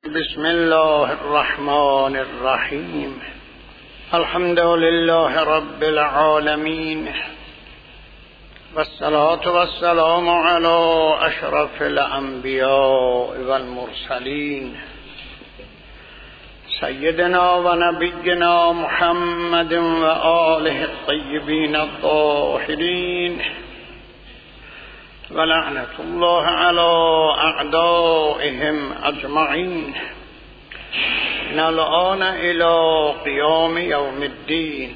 بسم الله الرحمن الرحیم. الحمد لله رب العالمین والصلاة والسلام علی اشرف الانبیاء والمرسلین سیدنا و نبینا محمد و آله الطیبین الطاهرین و لعنت الله علی اعدائهم اجمعین من الآن الی قیام یوم الدین.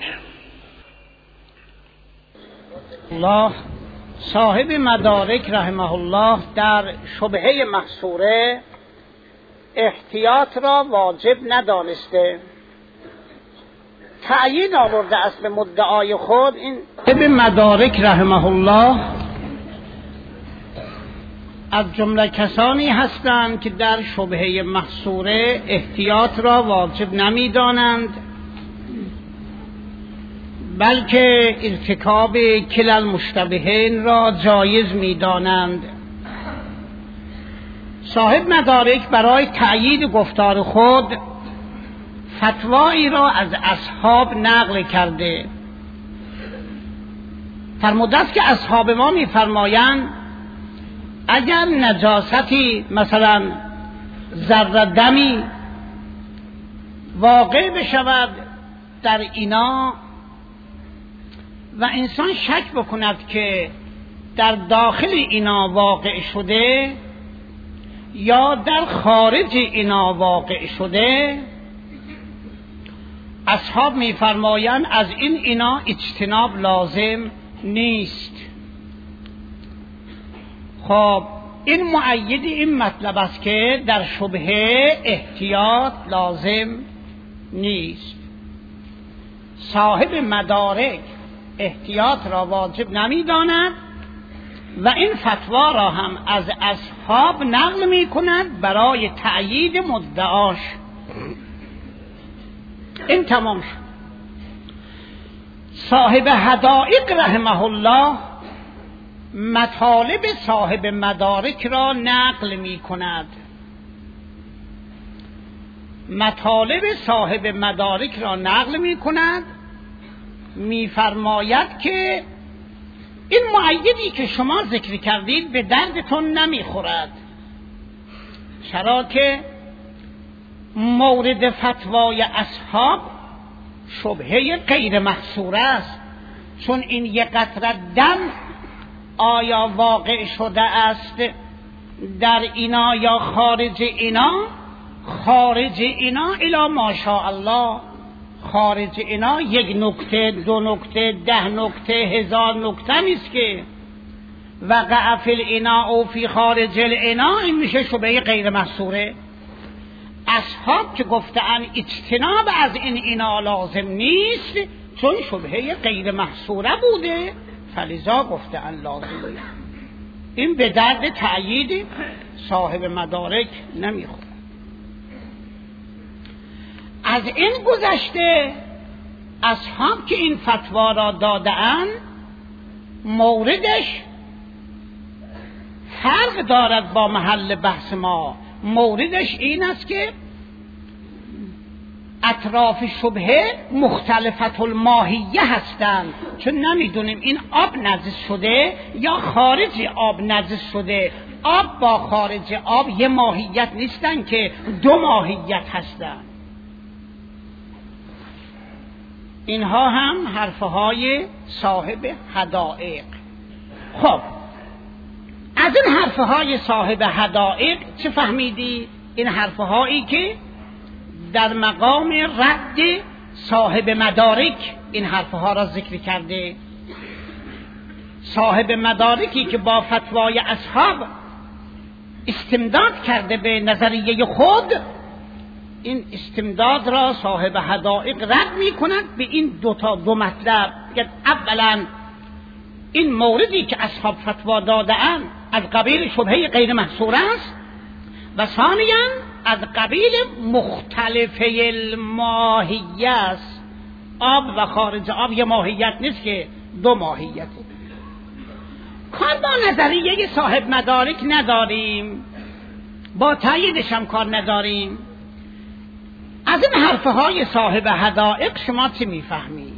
الله صاحب مدارک رحمه الله در شبهه محصوره احتیاط را واجب ندانسته، تأیید آورده است به مدعای خود. این صاحب مدارک رحمه الله از جمله کسانی هستند که در شبهه محصوره احتیاط را واجب نمی بلکه ارتکاب کلا المشتبهین را جایز می دانند. صاحب مدارک برای تأیید گفتار خود فتوایی را از اصحاب نقل کرده. فرموده است که اصحاب ما می فرمایند اگر نجاستی مثلا ذره دمی واقع بشود در اینا و انسان شک بکند که در داخل اینا واقع شده یا در خارج اینا واقع شده، اصحاب می‌فرمایند از این اینا اجتناب لازم نیست. خب این مؤید این مطلب است که در شبهه احتیاط لازم نیست. صاحب مدارک احتیاط را واجب نمی داند و این فتوا را هم از اصحاب نقل می کند برای تأیید مدعاش. این تمام شد. صاحب حدائق رحمه الله مطالب صاحب مدارک را نقل می کند. مطالب صاحب مدارک را نقل می کند، می فرماید که این مؤیدی که شما ذکر کردید به دردتون نمی خورد. چرا که مورد فتوای اصحاب شبهه غیر محصوره است، چون این یک قطره دم آیا واقع شده است در اینا یا خارج اینا؟ خارج اینا الا ماشاءالله، خارج اینا یک نکته، دو نکته، 10 نکته، 1000 نکته نیست که وقع فی الاناء او فی خارج الاناء. این میشه شبهه غیر محصوره. اصحاب که گفتن اجتناب از این اینا لازم نیست چون شبهه غیر محصوره بوده، فلذا گفتن لازم. این به درد تأیید صاحب مدارک نمیخورد. از این گذشته اصحاب که این فتوا را دادن موردش فرق دارد با محل بحث ما. موردش این است که اطراف شبهه مختلفت الماهیه هستند، چون نمیدونیم این آب نجس شده یا خارج آب نجس شده. آب با خارج آب یه ماهیت نیستن که دو ماهیت هستن. اینها هم حرفهای صاحب حدائق. خب از این حرفهای صاحب حدائق چه فهمیدی؟ این حرفهایی که در مقام رد صاحب مدارک این حرفها را ذکر کرده. صاحب مدارکی که با فتوای اصحاب استمداد کرده به نظریه خود، این استمداد را صاحب حدائق رد می کند به این دو مطلب. اولا این موردی که اصحاب فتوا داده‌اند از قبیل شبهه غیر محصوره است و ثانیاً از قبیل مختلفه الماهیه است. آب و خارج آب یه ماهیت نیست که دو ماهیت. کار با نظریه صاحب مدارک نداریم. با تاییدش هم کار نداریم. از این حرفهای صاحب حدائق شما چه میفهمید؟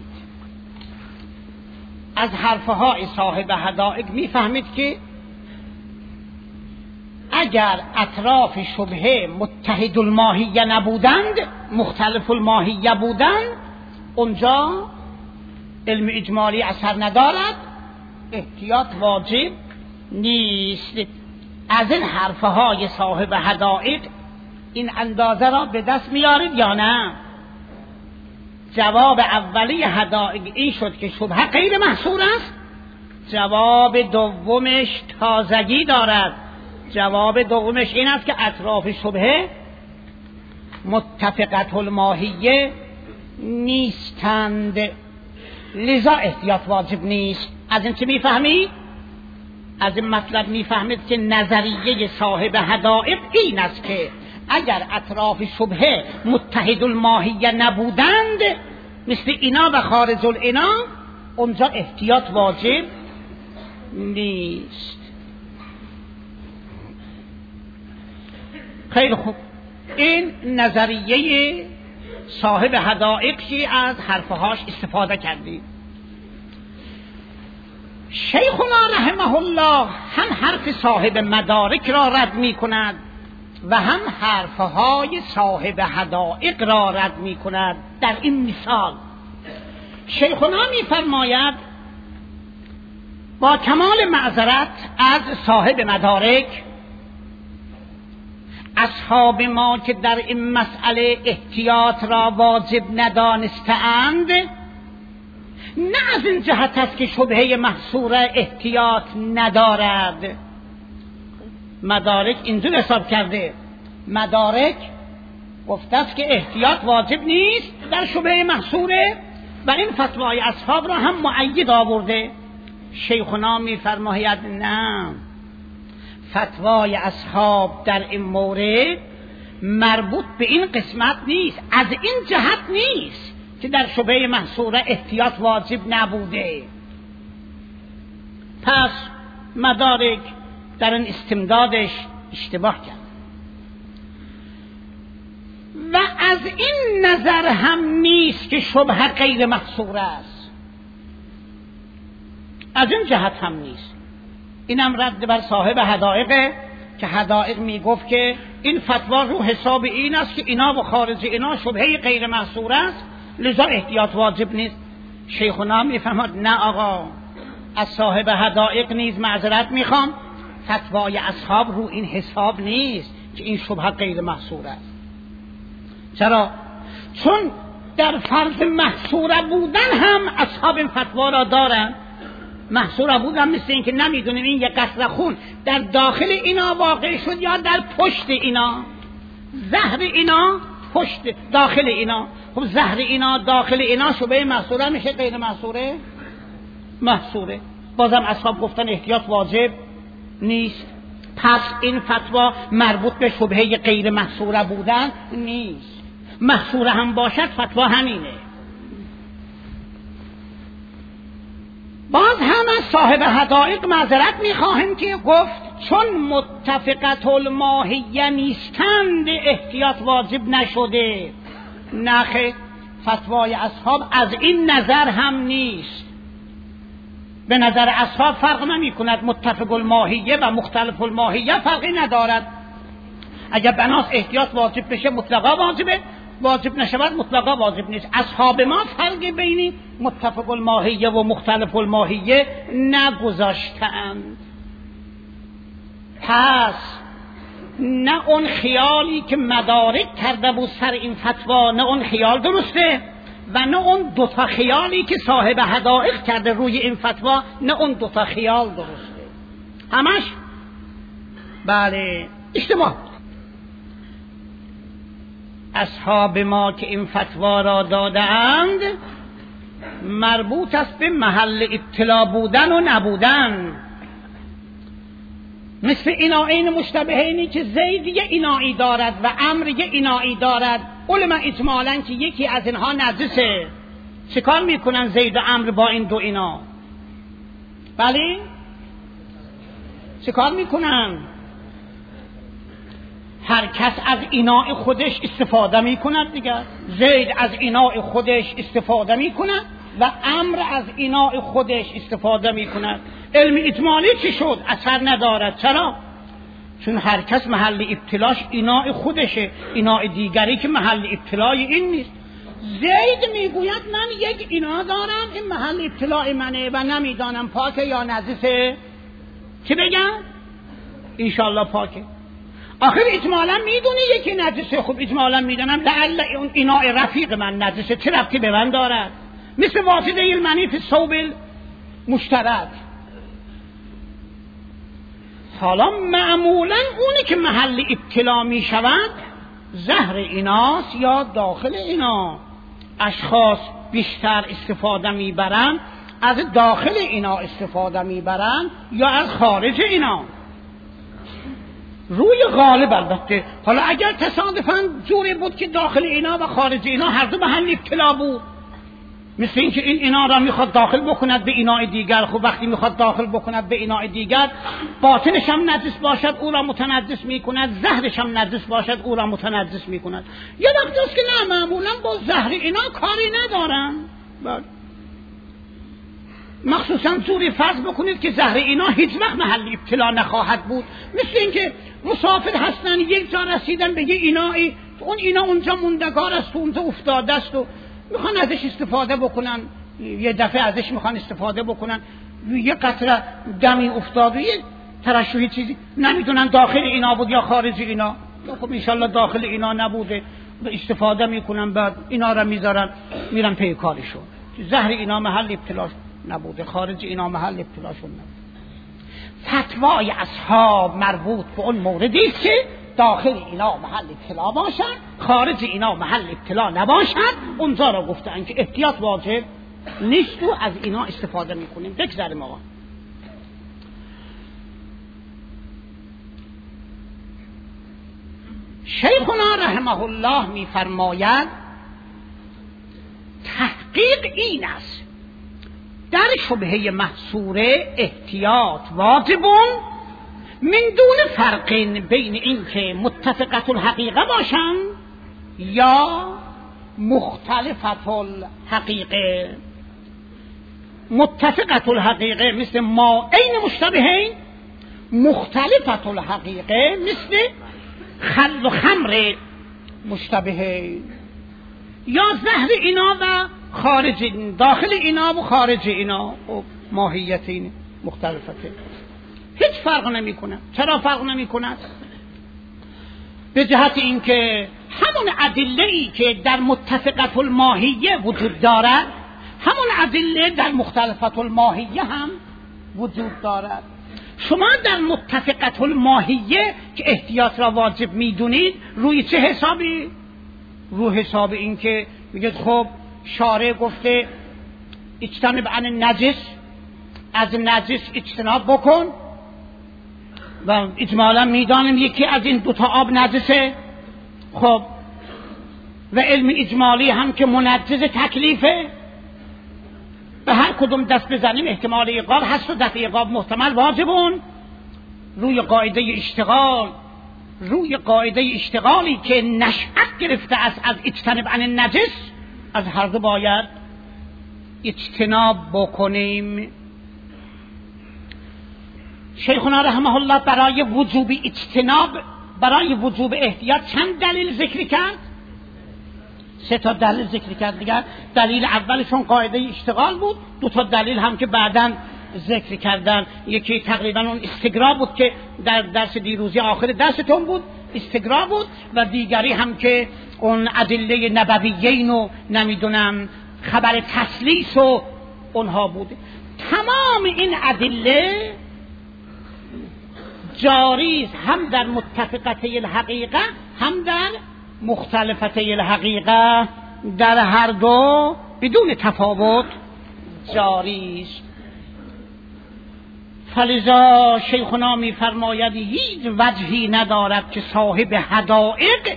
از حرفهای صاحب حدائق میفهمید که اگر اطراف شبهه متحد الماهیه نبودند، مختلف الماهیه بودند، اونجا علم اجمالی اثر ندارد، احتیاط واجب نیست. از این حرفهای صاحب حدائق این اندازه را به دست میارید یا نه؟ جواب اولی حدائق این شد که شبهه غیر محصور است. جواب دومش تازگی دارد. جواب دومش این است که اطراف شبهه متفقت الماهیه نیستند، لذا احتیاط واجب نیست. از این چه میفهمید؟ از این مطلب میفهمید که نظریه صاحب حدائق این است که اگر اطراف شبهه متحد الماهیه نبودند، مثل اینا و خارج الاینا، اونجا احتیاط واجب نیست. خیلی خوب، این نظریه صاحب حدائقی از حرفهاش استفاده کردیم. شیخنا رحمه الله هم حرف صاحب مدارک را رد می کند و هم حرفهای صاحب حدائق را رد می کند. در این مثال شیخنا می فرماید با کمال معذرت از صاحب مدارک، اصحاب ما که در این مسئله احتیاط را واجب ندانستند، نه از این جهت است که شبهه محصوره احتیاط ندارد. مدارک اینجور حساب کرده، مدارک گفته است که احتیاط واجب نیست در شبهه محصوره و این فتوای اصحاب را هم مؤید آورده. شیخنا می فرماید نه، فتوای اصحاب در این مورد مربوط به این قسمت نیست، از این جهت نیست که در شبهه محصوره احتیاط واجب نبوده. پس مدارک در این استمدادش اشتباه کرد و از این نظر هم نیست که شبهه غیر محصوره است، از این جهت هم نیست. اینم رد بر صاحب حدائقه که حدائق میگفت که این فتوا رو حساب این است که اینا و خارج اینا شبهه غیر محصوره است، لذا احتیاط واجب نیست. شیخنا میفهمد نه آقا، از صاحب حدائق نیز معذرت میخوام، فتوای اصحاب رو این حساب نیست که این شبهه غیر محصوره است. چرا؟ چون در فرض محصوره بودن هم اصحاب این فتوا را دارن. محصوره بودن مثل این که نمیدونیم این یک قطره خون در داخل اینا واقع شد یا در پشت اینا، زهر اینا پشت داخل اینا. خب زهر اینا داخل اینا شبهه محصوره میشه غیر محصوره؟ محصوره. بازم اصحاب گفتن احتیاط واجب نیست. پس این فتوا مربوط به شبهه غیر محصوره بودن نیست. محصوره هم باشد فتوا همینه. باز هم از صاحب حدائق معذرت میخواهیم که گفت چون متفقت الماهیه نیستند احتیاط واجب نشده. نخه، فتوای اصحاب از این نظر هم نیست. به نظر اصحاب فرق نمی کند، متفق الماهیه و مختلف الماهیه فرقی ندارد. اگر بناس احتیاط واجب بشه مطلقا واجبه، واجب نشود مطلقا واجب نیست. اصحاب ما فرق بین متفق الماهیه و مختلف الماهیه نگذاشتند. پس نه اون خیالی که مدارک کرده بود سر این فتوا، نه اون خیال درسته و نه اون دوتا خیالی که صاحب حدائق کرده روی این فتوا، نه اون دوتا خیال درسته. همش بله اشتباه. اصحاب ما که این فتوا را دادند مربوط است به محل اطلاع بودن و نبودن. مثل ایناین مشتبهینی که زید یه اینایی دارد و عمر یه اینایی دارد، علما اجمالاً که یکی از اینها نجسه، چیکار میکنن زید و عمر با این دو اینا؟ بله چیکار میکنن؟ هر کس از ایناء خودش استفاده می کند دیگر. زید از ایناء خودش استفاده می کند و امر از ایناء خودش استفاده می کند. علم اجمالی چی شد؟ اثر ندارد. چرا؟ چون هر کس محل ابتلاش ایناء خودشه، ایناء دیگری که محل ابتلای این نیست. زید میگوید من یک اینا دارم، این محل ابتلاع منه و نمیدانم پاکه یا نجسه. چی بگم؟ انشالله پاکه. آخر اجمالا میدونی یکی نجسه. خب اجمالا میدونم لعل اون ایناء رفیق من نجسه، چه ربطی به من دارد؟ مثل واسطه المنی فی الثوب مشترک. حالا معمولا اونی که محل ابتلا می شود زهر ایناست یا داخل اینا. اشخاص بیشتر استفاده میبرن از داخل اینا استفاده میبرن یا از خارج اینا. روی غالب البته. حالا اگر تصادفاً جوری بود که داخل اینا و خارج اینا هر دو محل ابتلا بود، مثل اینکه این اینا را میخواد داخل بکند به اینای دیگر، خب وقتی میخواد داخل بکند به اینای دیگر باطنش هم نجس باشد او را متنجس میکند، زهرش هم نجس باشد او را متنجس میکند. یه وقت است که نه، معمولا با زهر اینا کاری ندارن. مخصوصا جوری فرض بکنید که زهر اینا هیچ وقت محل ابتلا نخواهد بود. مثل اینکه مسافر هستن یک جا رسیدن به یه اینایی، اون اینا اونجا موندگار است، اونجا افتاده است و میخوان ازش استفاده بکنن، یه دفعه ازش میخوان استفاده بکنن، یه قطره دمی افتاد و یه ترشوی چیزی نمیدونن داخل اینا بود یا خارج اینا. خب انشالله داخل اینا نبوده، استفاده میکنن، بعد اینا را میذارن میرن پی کارشون. زهر اینا محل ابتلاش نبوده، خارج اینا محل ابتلاشون نبوده. فتوای اصحاب مربوط به اون موردی است که داخل اینا محل ابتلا باشد، خارج اینا محل ابتلا نباشد. اونجا را گفتن که احتیاط واجب نیست و از اینا استفاده میکنیم. بگذاریم آقا. شیخنا رحمه الله میفرماید تحقیق این است در شبهه محصوره احتیاط واجبون من دون فرق بین این که متفقت الحقیقه باشن یا مختلفت الحقیقه. متفقت الحقیقه مثل ما عین مشتبهین، مختلفت الحقیقه مثل خل و خمر مشتبهین. یا زهر اینا و خارج، داخل اینا و خارج اینا و ماهیت این مختلفته. هیچ فرق نمی کنه. چرا فرق نمی کنه؟ به جهت اینکه همون ادله‌ای که در متفقت الماهیه وجود دارد، همون ادله در مختلفت الماهیه هم وجود دارد. شما در متفقت الماهیه که احتیاط را واجب میدونید روی چه حسابی؟ روی حساب اینکه میگید خب شارع گفته اجتنب عن النجس، از نجس اجتناب بکن و اجمالا میدانیم یکی از این دوتا آب نجسه. خب و علم اجمالی هم که منجز تکلیفه، به هر کدوم دست بزنیم احتمال ایقاب هست و دفع ایقاب محتمل واجبون. روی قاعده اشتغال، روی قاعده اشتغالی که نشأت گرفته است از اجتناب عن النجس، از هر دو باید اجتناب بکنیم. شیخنا رحمه الله برای وجوب اجتناب، برای وجوب احتیاط چند دلیل ذکر کرد؟ 3 تا دلیل ذکر کرد دیگر. دلیل اولشون قاعده اشتغال بود، 2 تا دلیل هم که بعداً ذکر کردن. یکی تقریبا اون استقرا بود که در درس دیروزی آخر درستون بود، استقرا بود، و دیگری هم که اون ادله نبویین و نمیدونم خبر تسلیس و اونها بود. تمام این ادله جاری هم در متفقته الحقیقه هم در مختلفته الحقیقه، در هر دو بدون تفاوت جاری است. فلذا شیخنا می فرماید هیچ وجهی ندارد که صاحب حدائق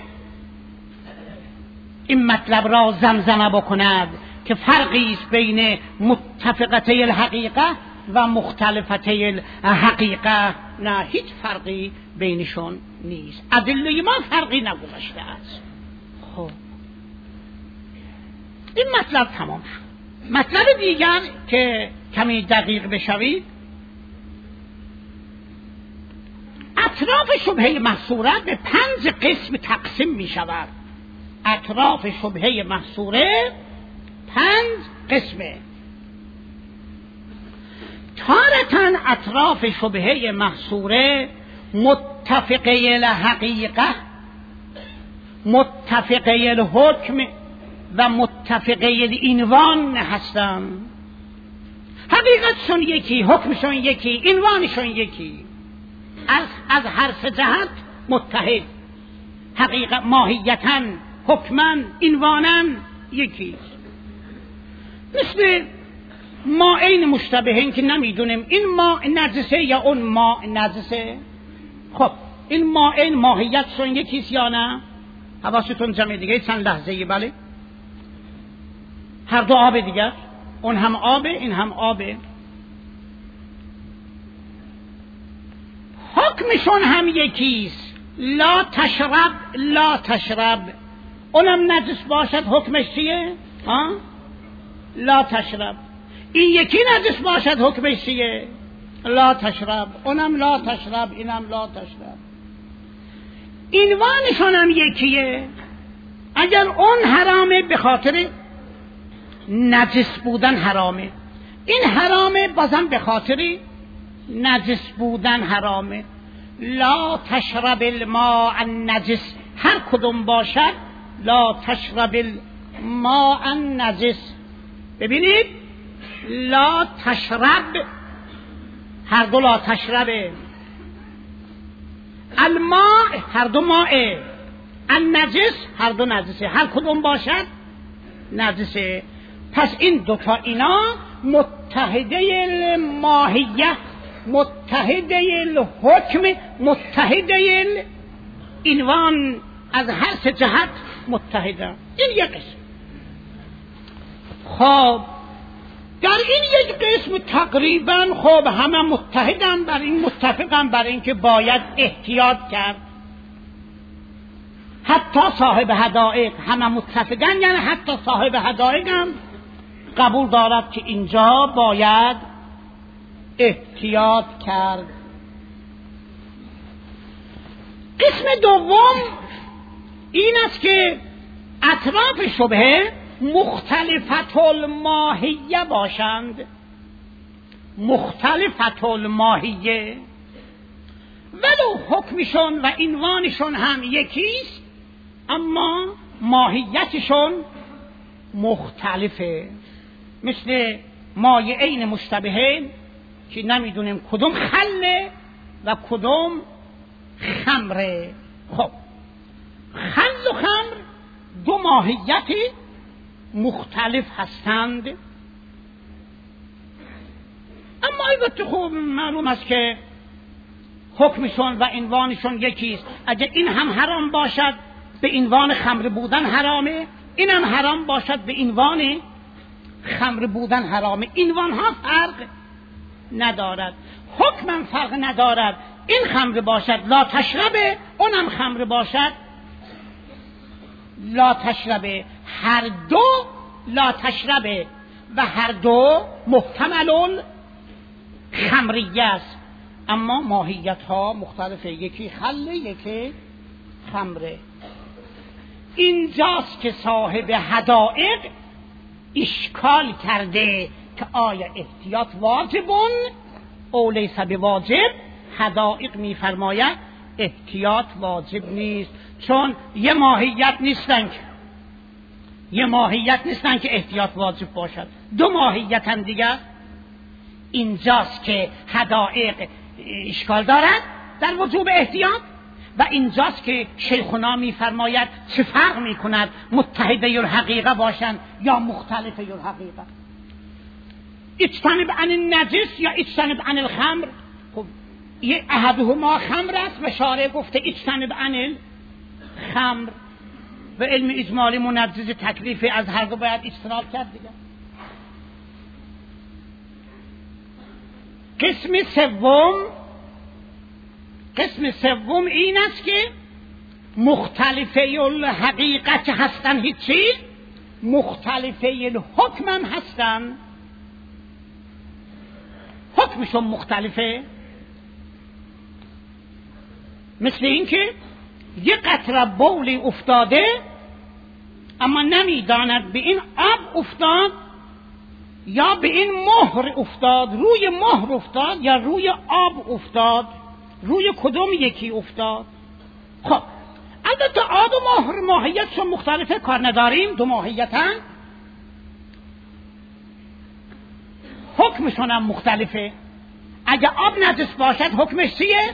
این مطلب را زمزمه بکند که فرقی است بین متفقته الحقیقه و مختلفته الحقیقه، نه هیچ فرقی بینشون نیست. ادله ما فرقی نگذاشته است. خب این مطلب تمام شد. مطلب دیگر که کمی دقیق بشوید، اطراف شبهه محصوره به 5 قسم تقسیم می شود. اطراف شبهه محصوره 5 قسمه. تارتاً اطراف شبهه محصوره متفقه الحقیقه، متفقه الحکم و متفقه العنوان هستند. حقیقتشون یکی، حکمشون یکی، عنوانشون یکی، از هر سه جهت متحد، حقیقت ماهیتاً، حکماً، عنواناً یکی. مثل مائین مشتبهین که نمیدونیم این ماء نجسه یا اون ماء نجسه. خب این مائین ماهیتشون یکیست یا نه؟ حواستون جمع دیگه چند لحظه. بله، هر دو آب دیگر، اون هم آبه این هم آبه. حکمشون هم یکیست، لا تشرب لا تشرب. اونم نجس باشد حکمش چیه؟ لا تشرب. این یکی نجس باشد حکمش چیه؟ لا تشرب. اونم لا تشرب اینم لا تشرب. عنوانشون هم یکیه. اگر اون حرامه به خاطر نجس بودن حرامه، این حرامه بازم به خاطر نجس بودن حرامه. لا تشرب الماء النجس، هر کدوم باشد لا تشرب الماء النجس. ببینید لا تشرب، هر دو لا تشربه. الماء هر دو ماء، النجس هر دو نجسه، هر کدوم باشد نجسه. پس این دوتا اینا متحده الماهیه، متحده الحکم، متحده العنوان، از هر سه جهت متحده. این یک قسم. خب در این یک قسم تقریبا خب همه متحدن بر این، متفقن بر این که باید احتیاط کرد. حتی صاحب حدائق همه متفقن، یعنی حتی صاحب حدائق هم قبول دارد که اینجا باید احتیاط کرد. قسم دوم این است که اطراف شبهه مختلفت الماهیه باشند. مختلفت الماهیه، ولو حکمشون و عنوانشون هم یکیست اما ماهیتشون مختلفه. مثل مایعین مشتبهین که نمیدونیم کدوم خله و کدوم خمره. خب خل و خمر دو ماهیت مختلف هستند، اما البته خوب معلوم است که حکمشون و عنوانشون یکیست. اگر این هم حرام باشد به عنوان خمر بودن حرامه، این هم حرام باشد به عنوان خمر بودن حرامه. عنوان ها فرق ندارد، حکم هم فرق ندارد. این خمر باشد لا تشربه، اونم خمر باشد لا تشربه. هر دو لا تشربه و هر دو محتمل خمریه است، اما ماهیت ها مختلفه، یکی خله یکی خمره. اینجاست که صاحب حدائق اشکال کرده که آیا احتیاط واجبون او لیس بواجب. حدائق میفرماید احتیاط واجب نیست، چون یه ماهیت نیستن که احتیاط واجب باشد، دو ماهیت هم دیگر. اینجاست که حدائق اشکال دارد در وجوب احتیاط، و اینجاست که شیخنا میفرماید چه فرق میکند متحده الحقیقه باشند یا مختلفه الحقیقه. اجتنب عن النجس یا اجتنب عن الخمر. خب یه احدهما خمر است و شارع گفته اجتنب عن الخمر، و علم اجمالی منجز تکلیف از هر دو باید اجتناب کرد دیگه. قسم سوم این است که مختلفه الحقیقت هستن هیچی، مختلفه الحکم هم هستن، حکمشون مختلفه. مثل این که یک قطره بولی افتاده اما نمیداند به این آب افتاد یا به این مهر افتاد، روی مهر افتاد یا روی آب افتاد، روی کدوم یکی افتاد. خب البته آب و مهر ماهیتشون مختلفه، کار نداریم، دو ماهیتن، حکمشون هم مختلفه. اگه آب نجس باشد حکمش چیه؟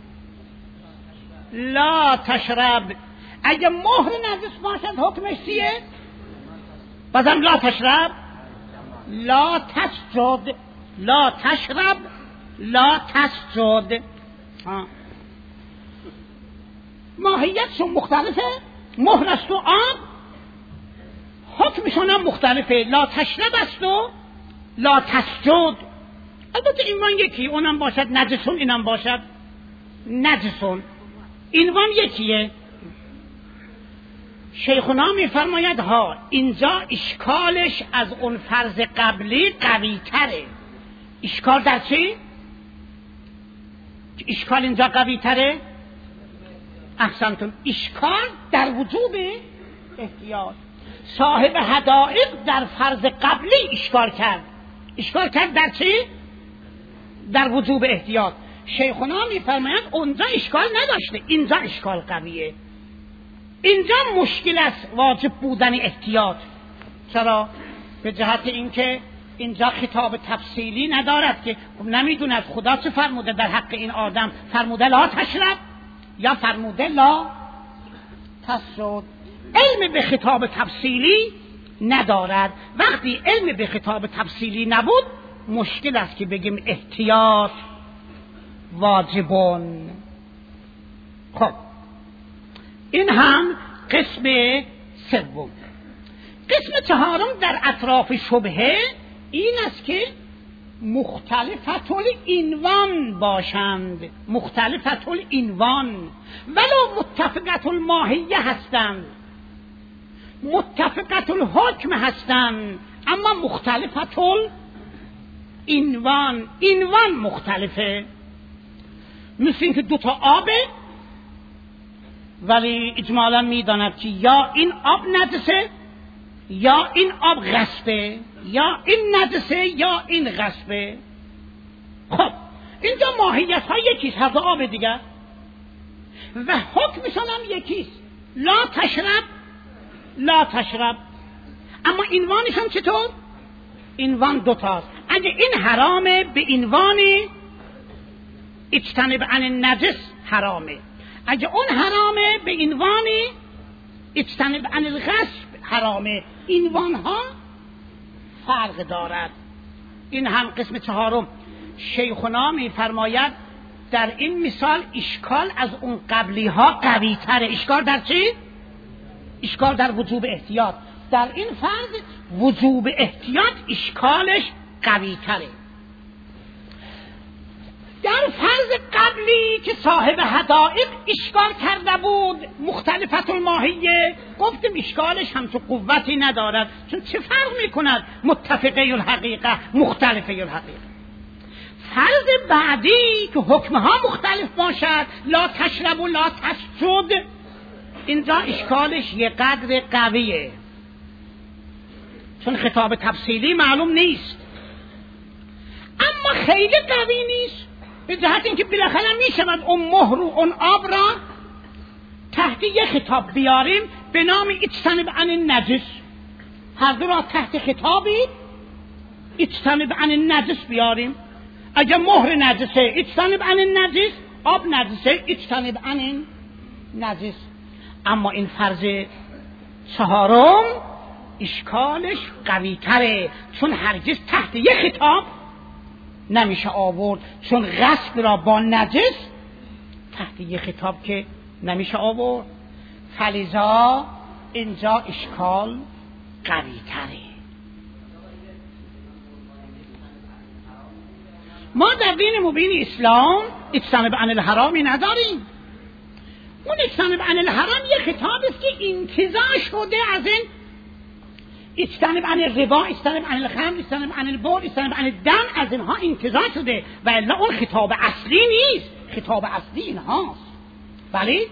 لا تشرب. اگه مهر نجس باشد حکمش چیه؟ بازم لا تشرب، لا تسجد، لا تشرب، لا تسجد. ماهیتشون مختلفه، مهر است و آب، حکمشون هم مختلفه، لا تشرب است و لا تسجد. البته اینوان یکی، اونم باشد نجسون، اینم باشد نجسون، اینوان یکیه. شیخنا میفرماید ها اینجا اشکالش از اون فرض قبلی قوی تره. اشکال در چی؟ اشکال اینجا قوی تره؟ احسنتون، اشکال در وجوب احتیاط. صاحب حدائق در فرض قبلی اشکال کرد. اشکال کرد در چی؟ در وجوب احتیاط. شیخنا میفرماید اونجا اشکال نداشته، اینجا اشکال قویه. اینجا مشکل است واجب بودن احتیاط. چرا؟ به جهت اینکه اینجا خطاب تفصیلی ندارد که نمیدوند خدا چه فرموده در حق این آدم، فرموده لا تشرب یا فرموده لا تسجد. علم به خطاب تفصیلی ندارد. وقتی علم به خطاب تفصیلی نبود مشکل است که بگیم احتیاط واجبون. خب این هم قسم سوم. قسم چهارم در اطراف شبهه این است که مختلفت العنوان باشند، مختلفت العنوان ولو متفقت الماهیه هستند، متفقت الحکم هستند اما مختلفت العنوان، عنوان مختلفه. مثل این که دوتا آبه ولی اجمالا میداند که یا این آب نجسه یا این آب غصبه، یا این نجسه یا این غصبه. خب اینجا ماهیت ها یکیست، هر دو آب دیگر، و حکمشان هم یکیست، لا تشرب لا تشرب. اما عنوانشان چطور؟ عنوان دوتاست. اگه این حرامه به عنوان اجتنب عن النجس حرامه، اگه اون حرامه به عنوان اجتنب عن الغصب حرامه. عنوان ها فرق دارد. این هم قسم چهارم. شیخنا میفرماید در این مثال اشکال از اون قبلی ها قوی تره. اشکال در چی؟ اشکال در وجوب احتیاط. در این فرض وجوب احتیاط اشکالش قوی تره. در فرض قبلی که صاحب حدائق اشکال کرده بود مختلفت الماهیه، گفتم اشکالش همچون قوتی ندارد، چون چه فرق میکند متفقه الحقیقه مختلفه الحقیقه. فرض بعدی که حکمها مختلف باشد، لا تشرب و لا تسجد، اینجا اشکالش یه قدر قویه، چون خطاب تفصیلی معلوم نیست اما خیلی قوی نیست، به جهت اینکه بالاخره میشود اون مهر و اون آب را تحت یک خطاب بیاریم به نام اجتنب عن النجس. هر دو را تحت خطابی اجتنب عن النجس بیاریم. اگر مهر نجسه اجتنب عن النجس، آب نجسه اجتنب عن النجس. اما این فرض چهارم اشکالش قوی تره، چون هرگز تحت یک خطاب نمیشه آورد، چون غصب را با نجس تحت یک خطاب که نمیشه آورد. فلذا اینجا اشکال قوی تره. ما در دین مبین اسلام اجتنب عن الحرامی نداریم. اون اجتنب عن الحرام یه خطاب است که انتزاع شده از این اجتنب عن الربا، اجتنب عن الخمر، اجتنب عن البول، اجتنب عن الدم، از اینها انتزاع شده و الا اون خطاب اصلی نیست. خطاب اصلی اینهاست. بله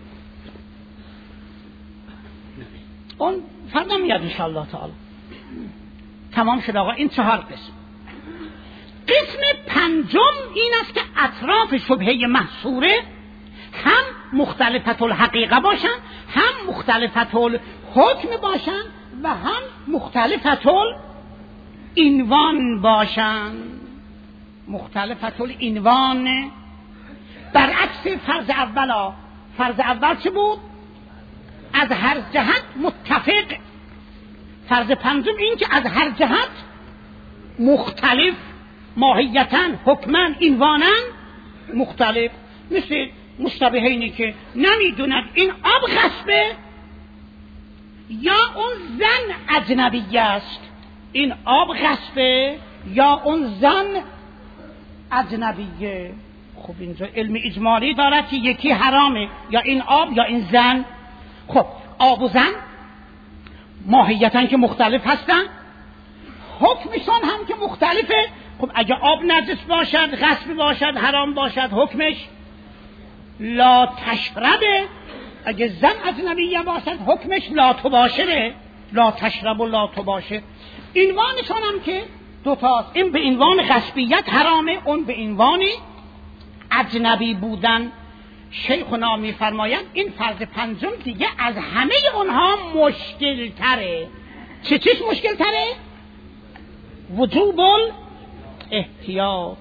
اون فردا میاد انشاءالله تعالی. تمام شد آقا. این 4 قسم. قسم پنجم این است که اطراف شبهه محصوره هم مختلفت الحقیقه باشن، هم مختلفت الحکم باشن و هم مختلفت العنوان باشن. مختلفت العنوان برعکس فرض اولا. فرض اول چه بود؟ از هر جهت متفق. فرض پنجم این که از هر جهت مختلف، ماهیتاً، حکماً، عنوانا مختلف. مثل مشتبهینی که نمیدوند این آب غصبه یا اون زن اجنبی است. این آب غصبه یا اون زن اجنبیه. خب اینجا علم اجمالی دارد که یکی حرامه، یا این آب یا این زن. خب آب و زن ماهیتاً که مختلف هستن، حکمشان هم که مختلفه. خب اگه آب نجس باشد، غصب باشد، حرام باشد، حکمش لا تشربه. اگه زن اجنبیه باشد حکمش لا تباشره. لا تشرب و لا تباشر. عنوانشان هم که دوتاست. این به عنوان غصبیت حرامه، اون به عنوان اجنبی بودن. شیخنا میفرماید این فرض پنجم دیگه از همه اونها مشکل تره. چیش مشکل تره؟ وجوب الاحتیاط.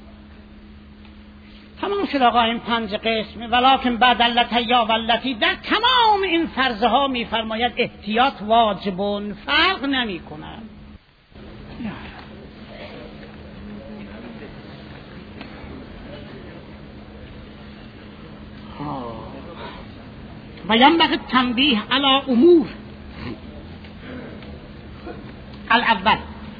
تمام شد آقا این 5 قسم. ولکن بعد التی یا والتی در تمام این فرضها میفرماید احتیاط واجبون، فرق نمی کند. و ینبغی التنبیه علی امور. الاول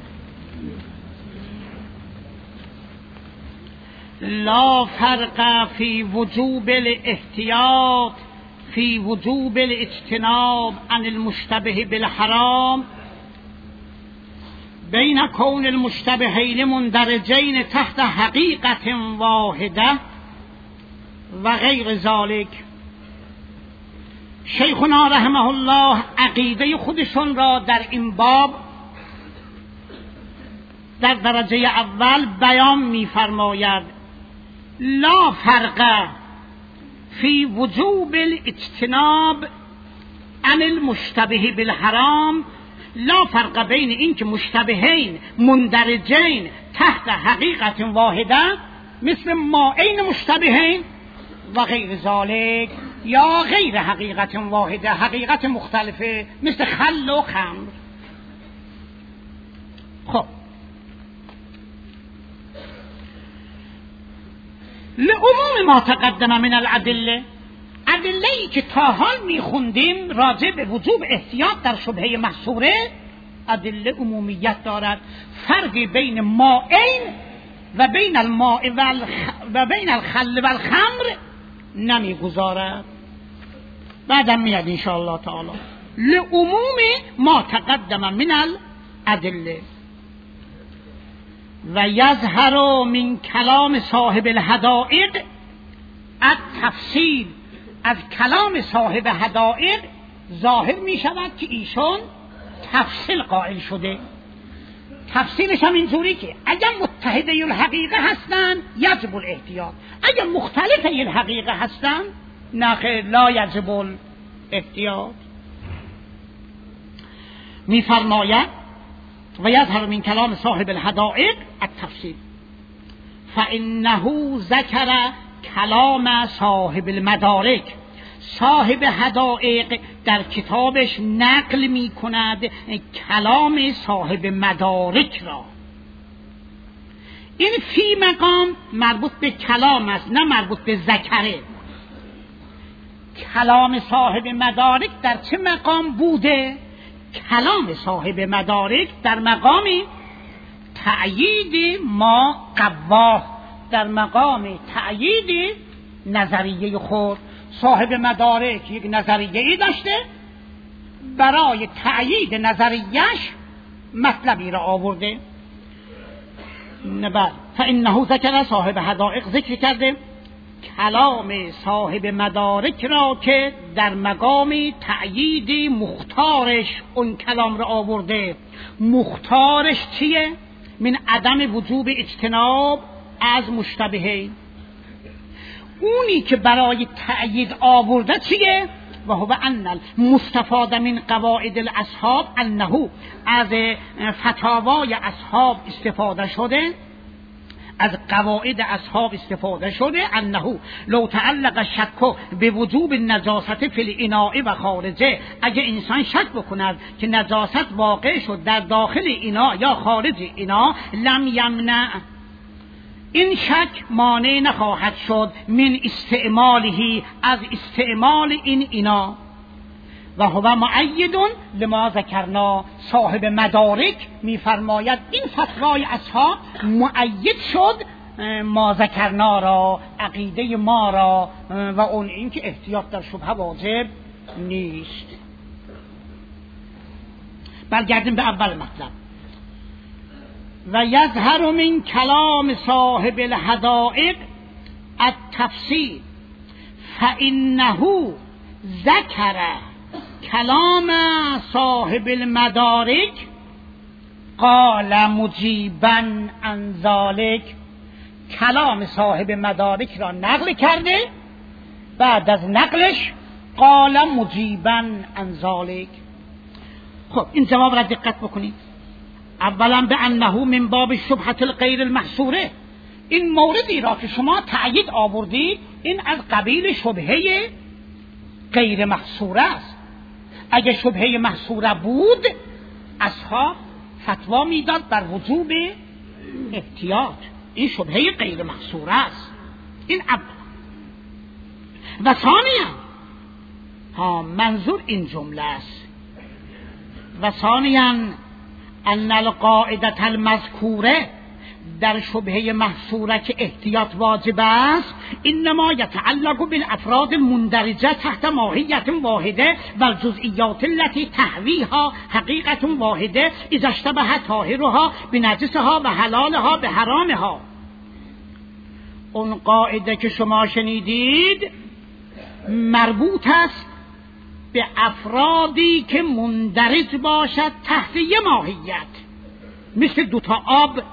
لا فرق فی وجوب الاحتیاط فی وجوب الاجتناب عن المشتبه بالحرام بین کون المشتبهین مندرجین تحت حقیقت واحده و غیر ذالک. شیخنا رحمه الله عقیده خودشون را در این باب در درجه اول بیان می‌فرماید. لا فرق فی وجوب الاجتناب عن المشتبه بالحرام. لا فرق بین این که مشتبهین مندرجین تحت حقیقت واحده مثل ما این مشتبهین و غیر ذالک، یا غیر حقیقت واحده حقیقت مختلفه مثل خل و خمر. خب لعموم ما تقدم من الادله، ادله‌ای که تا حال میخوندیم راجع به وجوب احتیاط در شبهه محصوره، ادله عمومیت دارد. فرقی بین مائین و بین الماء و بین الخل و الخمر نمیگذارد. بعدم میاد انشاءالله تعالی. لعموم ما تقدم من الادله و یظهر من کلام صاحب الحدائق التفصیل. از کلام صاحب حدائق ظاهر می شود که ایشون تفصیل قائل شده. تفصیلش هم اینجوری که اگر متحده الحقیقه هستن یجب الاحتیاط، اگر مختلفه الحقیقه هستن نخیر لا یجب الاحتیاط. می فرماید و یظهر من کلام صاحب الحدائق التفصیل فانه ذکر کلام صاحب المدارک. صاحب حدائق در کتابش نقل می کند کلام صاحب مدارک را. این فی مقام مربوط به کلام است، نه مربوط به ذکره. کلام صاحب مدارک در چه مقام بوده؟ کلام صاحب مدارک در مقام تأیید ما قواه، در مقام تأیید نظریه خود. صاحب مدارک یک نظریه‌ای داشته، برای تأیید نظریه‌اش مطلبی را آورده. نبرد فإنه ذکر، صاحب حدائق ذکر کرده کلام صاحب مدارک را که در مقام تأیید مختارش اون کلام را آورده. مختارش چیه؟ من عدم وجوب اجتناب از مشتبهه. اونی که برای تأیید آورده چیه؟ و هو ان المستفاد من قواعد الاصحاب انه، از فتاوای اصحاب استفاده شده، از قواعد اصحاب استفاده شده انه لو تعلق شک به وجوب نجاست فی الاناء و خارجه، اگه انسان شک بکند که نجاست واقع شد در داخل اینا یا خارج اینا، لم یمنع، این شک مانع نخواهد شد من استعماله، از استعمال این اینا. و هو مؤید لما ذکرنا، صاحب مدارک میفرماید این فتوای اصحاب مؤید شد ما ذکرنا را، عقیده ما را، و اون این که احتیاط در شبهه واجب نیست. برگردیم به اول مطلب. و یظهر من کلام صاحب الحدائق التفسیر فإنه ذکر کلام صاحب المدارک قال مجیبا عن ذلک، کلام صاحب مدارک را نقل کرده، بعد از نقلش قال مجیبا عن ذلک. خب این جواب را دقت بکنید. اولا به انه من باب شبهة الغیر المحصوره، این موردی را که شما تأیید آوردید این از قبیل شبهه غیر محصوره است. اگه شبهه محصوره بود اصحاب فتوا میداد بر وجوب احتیاط، این شبهه غیر محصوره است. این اول. و ثانیا منظور این جمله است، و ثانیا ان القاعده المذکوره، در شبهه محصوره که احتیاط واجب است، انما یتعلق بالافراد مندرجه تحت ماهیت واحده و الجزئیات التي تحویها حقیقت واحده اذا اشتبه طاهرها بنجسها و حلالها به حرامها. اون قاعده که شما شنیدید مربوط است به افرادی که مندرج باشد تحت یه ماهیت، مثل دوتا آب.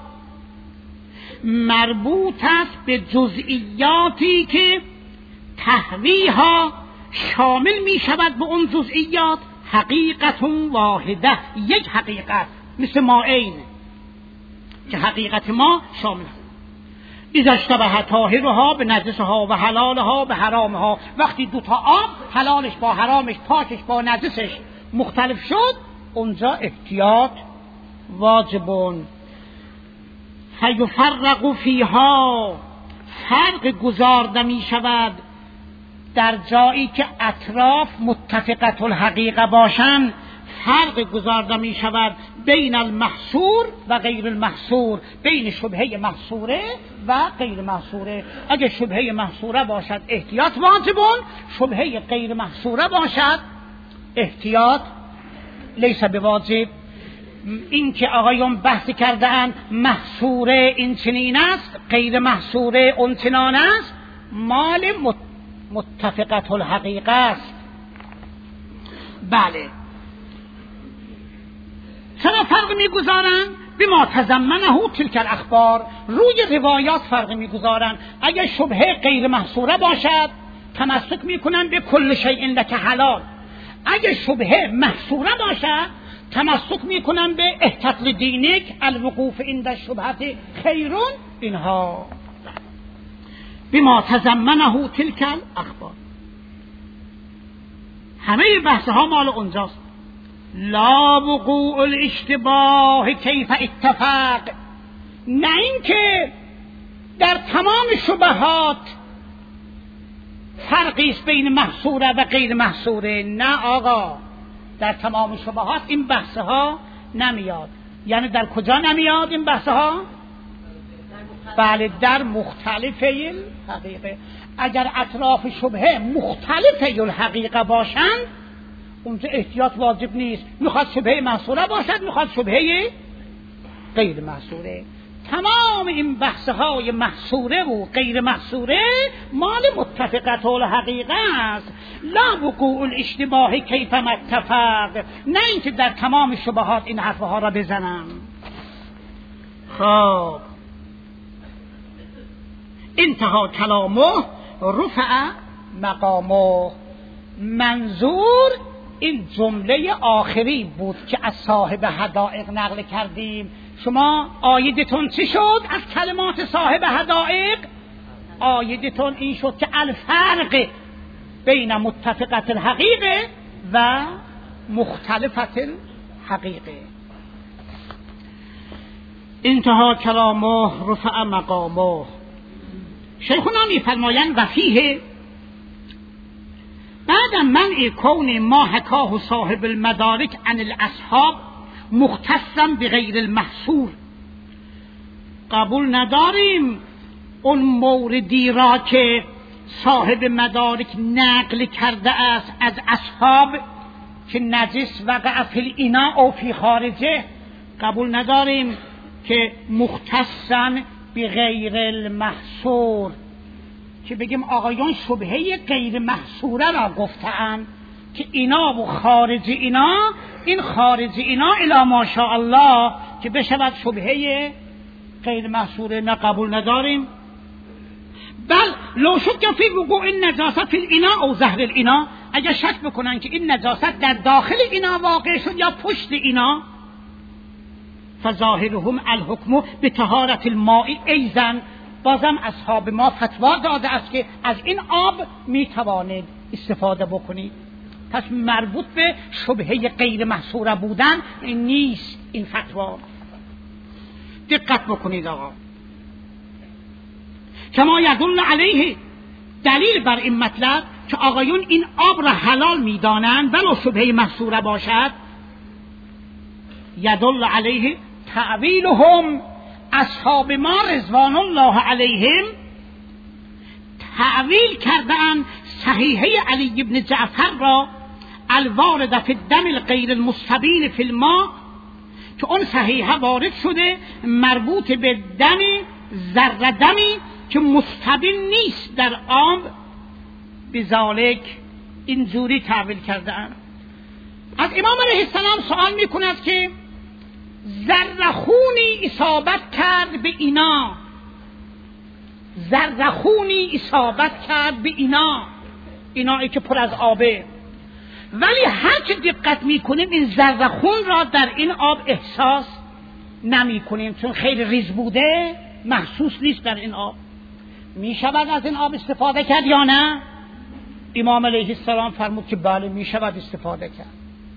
مربوط است به جزئیاتی که تحویها شامل می شود به اون جزئیات حقیقت واحده، یک حقیقت، مثل مائین که حقیقت ما شامل است. اذا اشتبه طاهرها به نجسها و حلالها به حرامها، وقتی دوتا آب حلالش با حرامش، پاکش با نجسش مختلف شد، اونجا احتیاط واجبون. فیفرق فیها، فرق گذارده می شود در جایی که اطراف متفقت الحقیقه باشند، فرق گذارده می شود بین المحصور و غیر المحصور، بین شبهه محصوره و غیر محصوره. اگه شبهه محصوره باشد احتیاط واجبون، شبهه غیر محصوره باشد احتیاط لیس بواجب. این که آقایون بحث کردن محصوره این چنین است، غیر محصوره اون چنان است، مال متفقت الحقیقه است. بله، چرا فرق میگذارن؟ بما تضمنه تلک الاخبار، روی روایات فرق میگذارن. اگر شبهه غیر محصوره باشد تمسک میکنن به کل شیء لک حلال، اگر شبهه محصوره باشد تمسک میکنن به احتط لدینک الوقوف عند الشبهه خیرون. اینها بما تضمنه تلک الاخبار، همه بحث ها مال اونجاست. لا وقوع الاشتباه کیف اتفاق، نه اینکه در تمام شبهات فرقی است بین محصوره و غیر محصوره. نه آقا، در تمام شبهات این بحث ها نمیاد. یعنی در کجا نمیاد این بحث ها؟ بله در مختلفه الحقیقه. اگر اطراف شبهه مختلفه الحقیقه باشند اونجا احتیاط واجب نیست، میخواد شبهه محصوره باشد میخواد شبهه غیر محصوره. تمام این بحث های محصوره و غیر محصوره مال متفقت الحقیقه است، لا وقوع الاشتباه کیفما اتفق، نه اینکه در تمام شبهات این حرفها را بزنم. خب انتها کلامه رفع مقامه. منظور این جمله آخری بود که از صاحب حدائق نقل کردیم. شما آیدتون چی شد از کلمات صاحب حدائق؟ آیدتون این شد که الفرق بین متفقت الحقیقه و مختلفت الحقیقه. انتها کلامه رفع مقامه. شیخنا میفرمایند و فیه بعد منع کون ما حکاه صاحب المدارک عن الاصحاب مختصا بغیر المحصور، قبول نداریم اون موردی را که صاحب مدارک نقل کرده است از اصحاب که نجس وقع فی الاناء او فی خارجه، قبول نداریم که مختصا بغیر المحصور، که بگیم آقایان شبهه غیر محصوره را گفتند که اینا و خارج اینا، این خارج اینا الی ماشاء الله که بشود شبهه غیر محصوره، نه قبول نداریم. بل لو شک فی وقوع النجاسه فی الاناء او ظهر الاناء، اگر شک بکنن که این نجاست در داخل اینا واقع شد یا پشت اینا، فظاهرهم الحکم بطهارت الماء ایضا، بازم اصحاب ما فتوا داده است که از این آب میتوانید استفاده بکنید. پس مربوط به شبهه غیر محصوره بودن نیست این فتوا. دقت بکنید آقا. کما یدل علیه، دلیل بر این مطلب که آقایون این آب را حلال میدانند ولو شبهه محصوره باشد، یدل علیه تعویلهم، اصحاب ما رضوان الله علیهم تعویل کردند صحیحه علی بن جعفر را الوارد فی الدم الغیر المستبین فی الماء، که اون صحیحه وارد شده مربوط به دم ذره دمی که مستبین نیست در آب، بذالک اینجوری تعویل کردند. از امام علیه السلام سوال میکند که ذره خونی اصابت کرد به اینا، ذره خونی اصابت کرد به اینا، اینایی که پر از آبه، ولی هر چه دقت میکنیم این ذره خون را در این آب احساس نمیکنیم چون خیلی ریز بوده، محسوس نیست در این آب. میشود از این آب استفاده کرد یا نه؟ امام علیه السلام فرمود که بله میشود استفاده کرد.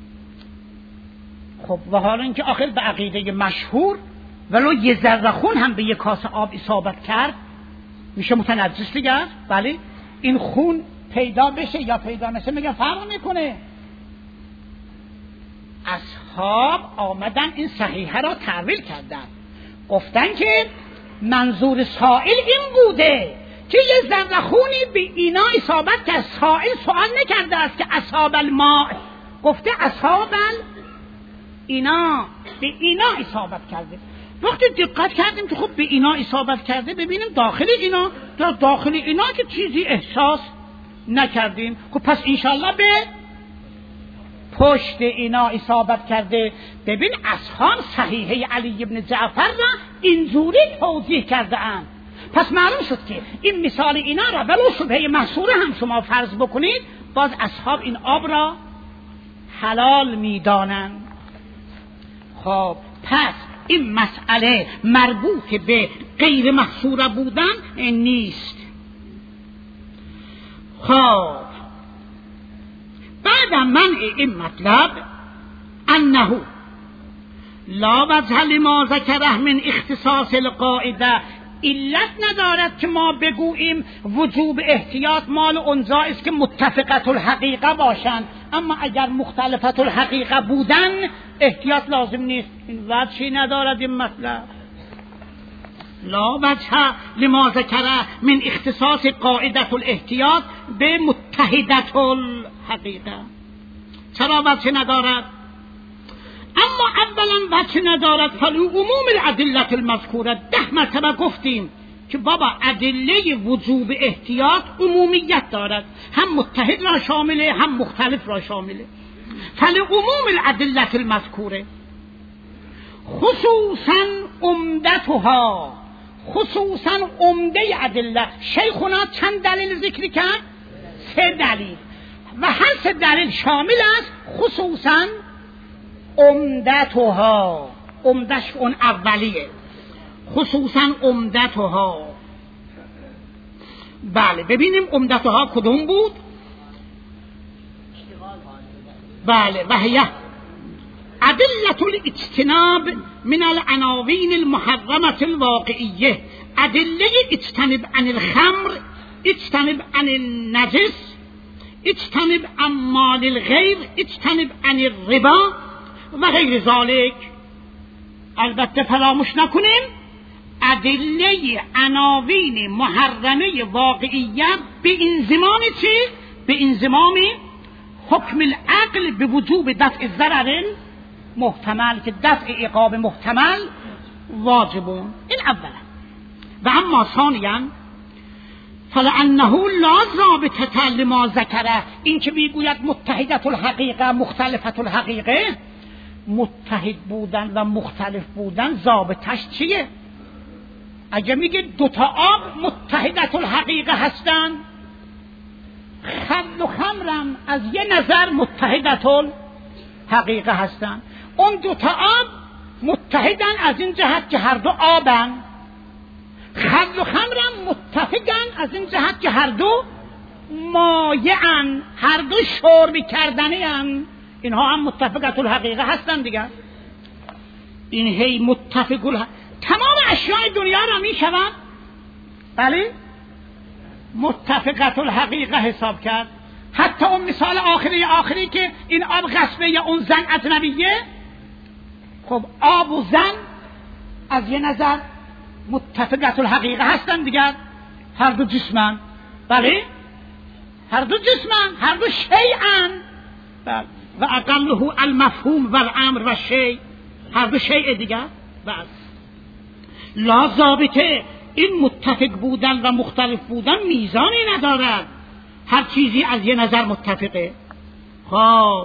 خب و حالا اینکه آخر به عقیده مشهور ولو یه ذره خون هم به یک کاسه آب اصابت کرد میشه متنجس دیگر؟ بله. این خون پیدا بشه یا پیدا نشه میگن فرق میکنه. اصحاب آمدن این صحیحه را تعویل کردن، گفتن که منظور سائل این بوده که یه ذره خونی به اینا اصابت کرد. سائل سوال نکرده است که اصحاب الماء، گفته اصحاب اینا، به اینا اصابت کرده. وقتی دقت کردیم که خب به اینا اصابت کرده، ببینیم داخل اینا، در داخل اینا که چیزی احساس نکردیم، خب پس انشالله به پشت اینا اصابت کرده. ببین اصحاب صحیحه علی بن جعفر را اینجوری توضیح کرده اند. پس معلوم شد که این مثال اینا را ولو شبهه محصوره هم شما فرض بکنید، باز اصحاب این آب را حلال میدانند. خب پس این مسئله مربوط به غیر محصوره بودن نیست. خب بعد منع این مطلب انه لا وجه لما ذکره من اختصاص القاعده، علت ندارد که ما بگوییم وجوب احتیاط مال اونجا است که متفقت الحقیقه باشند، اما اگر مختلفت الحقیقه بودن احتیاط لازم نیست. این وجهی ندارد این مطلب. لا وجه لما ذکر من اختصاص قاعدة الاحتیاط به متحدة الحقیقه. چرا وجه ندارد؟ اما اولا وجه ندارد فلو عموم الادله المذکوره. 10 مرتبه گفتیم که بابا ادله وجوب احتیاط عمومیت دارد، هم متحد را شامله هم مختلف را شامله. فلو عموم الادله المذکوره خصوصا عمدتها، خصوصا عمده ادله. شیخنا چند دلیل ذکر کرد؟ 3 دلیل و هر 3 دلیل شامل است خصوصا عمدتها. عمدش اون اولیه، خصوصا عمدتها. بله ببینیم عمدتها کدوم بود؟ بله وهیه ادلة الاجتناب من العناوین المحرمة الواقعیه. ادله اجتنب عن الخمر، اجتنب عن النجس، اجتنب عن مال الغیر، اجتنب عن الربا و غیر ذالک. البته فراموش نکنیم ادله عناوین محرمه واقعیه به انضمام چی؟ به انضمام حکم العقل به وجوب دفع ضرر محتمل، که دفع عقاب محتمل واجبون. این اولا. و اما ثانیا فلانه لا ضابطه لما ذکره. این که میگوید متحدة الحقیقه مختلفة الحقیقه، متحد بودن و مختلف بودن ضابطش چیه؟ اگه میگه 2 تا آب متحدة الحقیقه هستن، خمر و خمرم از یه نظر متحدة الحقیقه هستن. اون 2 تا آب متحدن از این جهت که هر دو آبن. خمر و خمرم متفقن از این جهت که هر دو مایعن، هر دو شرب کردنی ان. اینها هم متفقة الحقیقه هستن دیگه. این هی متفق تمام اشیاء دنیا را می شود بله متفقة الحقیقه حساب کرد. حتی اون مثال آخری که این آب غصبه یا اون زن اجنبیه. خب آب و زن از یه نظر متفقة الحقیقه هستن دیگر، هر دو جسمن. بله هر دو جسمن، هر دو شیئن. بله و اقله المفهوم و الامر و شیء، هر دو شیء دیگر. بله لا ضابطه. این متفق بودن و مختلف بودن میزانی ندارد، هر چیزی از یه نظر متفقه. خب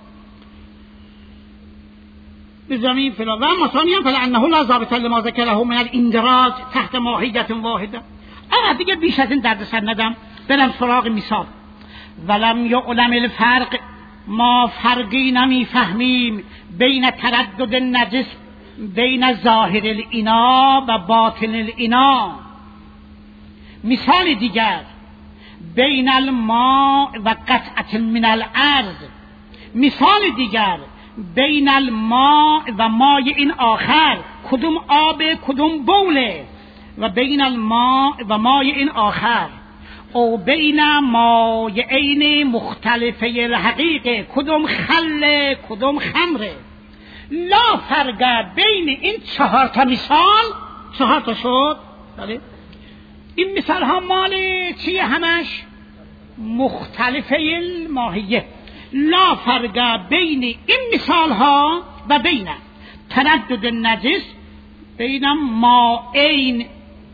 بزمین فلا و اما ثانیا فلانه لا ضابطه لما ذکره من الاندراج تحت ماهیت واحده. اما دیگه بیش از این دردسر ندم، برم سراغ مثال. ولم یعلم الفرق، ما فرقی نمیفهمیم بین تردد نجس بین ظاهر الانا و باطن الانا. مثال دیگر بین الماء و قطعة من الارض. مثال دیگر بین الماء و مای این آخر، کدوم آب کدوم بوله. و بین الماء و مای این آخر او بین مایعین مختلفه الحقیقه، کدوم خل کدوم خمره. لا فرق بین این 4 تا مثال. 4 تا شد. این مثال ها مال چیه؟ همش مختلفه الماهیه. لا فرق بین این مثال ها و بین تردد نجس بین مائین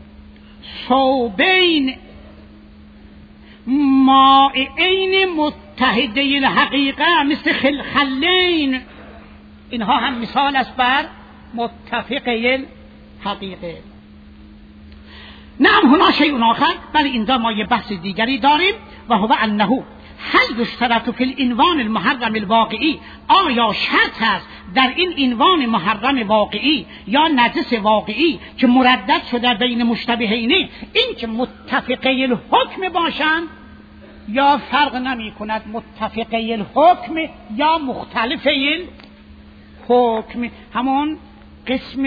صوبین مائعین متحده الحقیقه مثل خلین. اینها هم مثال است بر متفقه الحقیقه. نعم هنا شیء آخر، بل اینجا ما یه بحث دیگری داریم و هو انه هل یشترط فی العنوان المحرم الواقعی. آیا شرط است در این عنوان محرم واقعی یا نجس واقعی که مردد شده بین مشتبهین، این که متفقه الحکم باشند یا فرق نمی کند متفقه الحکم یا مختلفه الحکم؟ همون قسم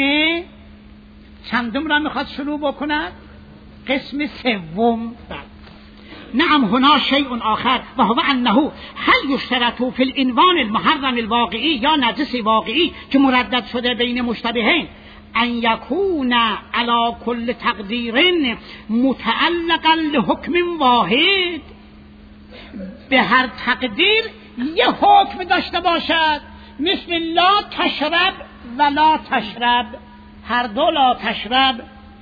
چندم را میخواد شروع بکند؟ قسم سوم. نعم هنا شيء آخر وهو أنه هل يشترط في العنوان المحرم الواقعي یا نجس واقعی که مردد شده بین مشتبهین ان یکون علی کل تقدیر متعلقا لحکم واحد، به هر تقدیر یه حکم داشته باشد، مثل لا تشرب و لا تشرب، هر دو لا تشرب،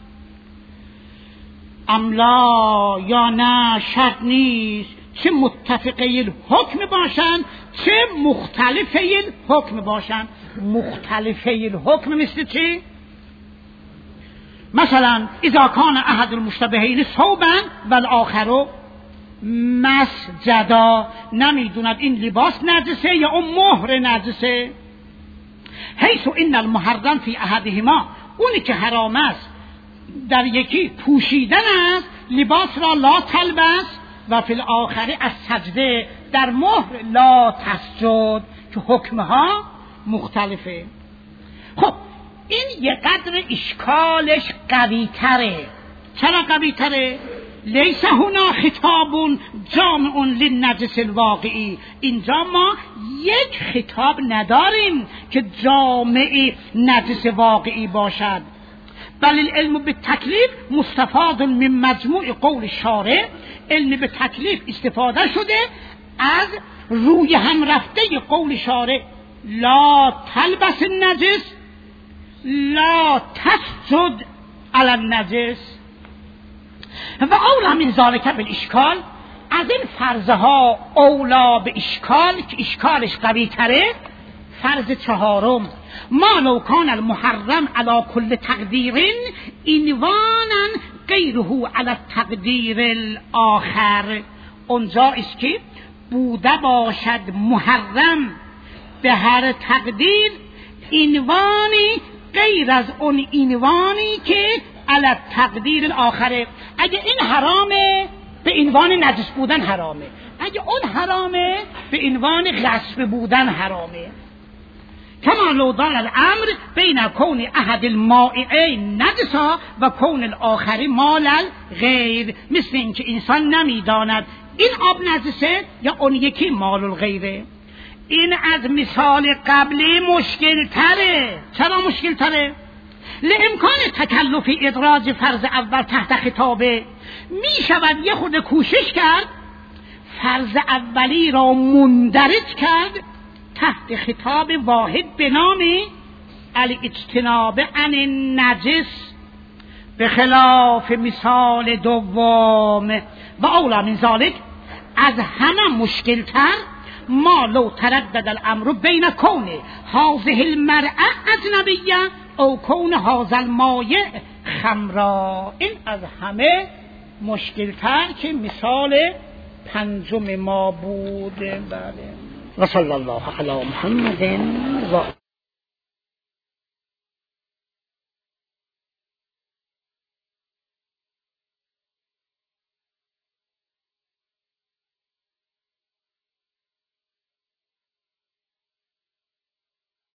املا یا نه شرط نیست، چه متفقه الحکم باشن چه مختلفه الحکم باشن. مختلفه الحکم مثل چی؟ مثلا اذا کان احد المشتبهین ثوبا و الاخر مسجدا، نمیدوند این لباس نجسه یا اون مهر نجسه. حیث ان المحرم فی احدهما، اونی که حرام است در یکی پوشیدن است، لباس را لا تلبس، و فی الاخر از سجده در مهر لا تسجد، که حکمها مختلفه. خب این یه قدر اشکالش قوی تره. چرا قوی تره؟ لیس هنا خطاب جامع للنجس الواقعی، اینجا ما یک خطاب نداریم که جامع نجس واقعی باشد، بل العلم بالتکلیف مستفاد من مجموع قول شارع، علم به تکلیف استفاده شده از روی هم رفته قول شارع، لا تلبس النجس لا تسجد علی النجس. و اولا من ذالک بالاشکال، از این فرضها اولا به اشکال که اشکالش قوی تره، فرض چهارم، ما لو کان المحرم علی کل تقدیر عنوانا غیره علی التقدیر الاخر، اونجا است که بوده باشد محرم به هر تقدیر عنوانی غیر از اون عنوانی که علی التقدیر الاخره. اگه این حرامه به عنوان نجس بودن حرامه، اگه اون حرامه به عنوان غصب بودن حرامه. کما لو دار الامر بین کون احد المائعین نجسا و کون الاخر مال الغیر، مثل اینکه انسان نمیداند این آب نجسه یا اون یکی مال الغیره. این از مثال قبلی مشکل تره. چرا مشکل تره؟ لامکان تکلف ادراج فرض اول تحت خطابه، می شود یه خود کوشش کرد فرض اولی را مندرج کرد تحت خطاب واحد به نام الاجتناب عن النجس، به خلاف مثال دوم. و اولا من ذالک، از همه مشکل تر، ما لو تردد الامر بین کون هذه المرأة اجنبیه او کون هذا المایع خمرا. این از همه مشکل تر که مثال پنجم ما بود. بله. و صلی الله علی محمد و